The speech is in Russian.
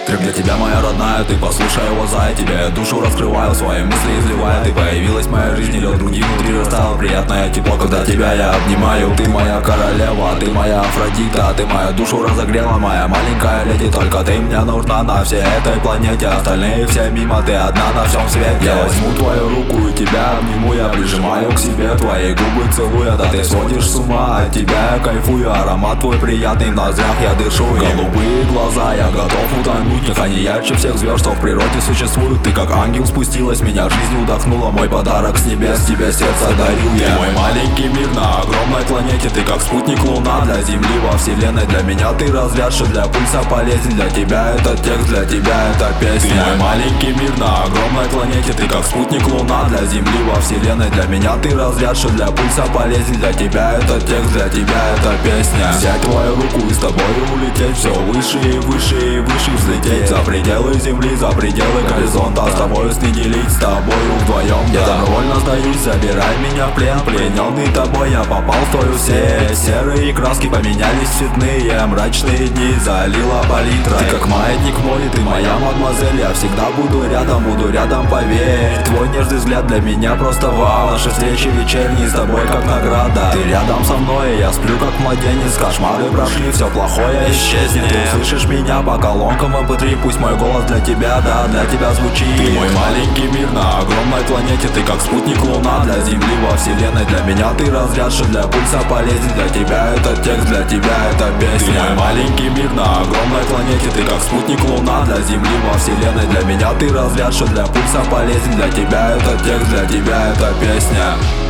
Трек для тебя, моя родная, ты послушай его, зай. Тебе душу раскрываю, свои мысли изливаю. Ты появилась в моей жизни, лед груди внутри растаял. Приятное тепло, когда тебя я обнимаю. Ты моя королева, ты моя Афродита. Ты мою душу разогрела, моя маленькая леди. Только ты мне нужна на всей этой планете. Остальные все мимо, ты одна на всем свете. Я возьму твою руку и тебя обниму. Я прижимаю к себе твои губы, целуя. Да ты сводишь с ума, от тебя я кайфую. Аромат твой приятный, в ноздрях я дышу. Голубые глаза, я готов утонуть. Них они ярче всех звезд, что в природе существуют. Ты как ангел спустилась, меня жизнь вдохнула. Мой подарок с небес, тебе сердце дарю я. Ты мой маленький мир на огромной планете. Ты как спутник луна для земли во вселенной. Для меня ты разряд, что для пульса полезен. Для тебя этот текст, для тебя эта песня. Ты мой маленький мир на огромной планете. Ты как спутник луна для земли во вселенной. Для меня ты разряд, что для пульса полезен. Для тебя этот текст, для тебя эта песня. Взять твою руку и с тобой улететь. Все выше и выше и выше взлететь. За пределы земли, за пределы горизонта. С тобою снеделить, с тобою вдвоем. Я добровольно сдаюсь, забирай меня в плен. Плененный тобой, я попал в твою сеть. Серые краски поменялись в цветные. Мрачные дни залила палитра. Ты как маятник мой, ты моя мадемуазель. Я всегда буду рядом, поверь. Твой нежный взгляд для меня просто вау. Наши встречи вечерние с тобой как награда. Ты рядом со мной, я сплю как младенец. Кошмары прошли, все плохое исчезнет. Ты услышишь меня по колонкам MP3. Пусть мой голос для тебя, да, для тебя звучит. Ты мой маленький мир на огромной планете. Ты как спутник луна для земли во вселенной. Для меня ты разряд, что для пульса полезен. Для тебя этот текст, для тебя эта песня. Ты мой маленький мир на огромной планете. Ты как спутник луна для земли во вселенной. Для меня ты разряд, что для пульса полезен. Для тебя этот текст, для тебя эта песня.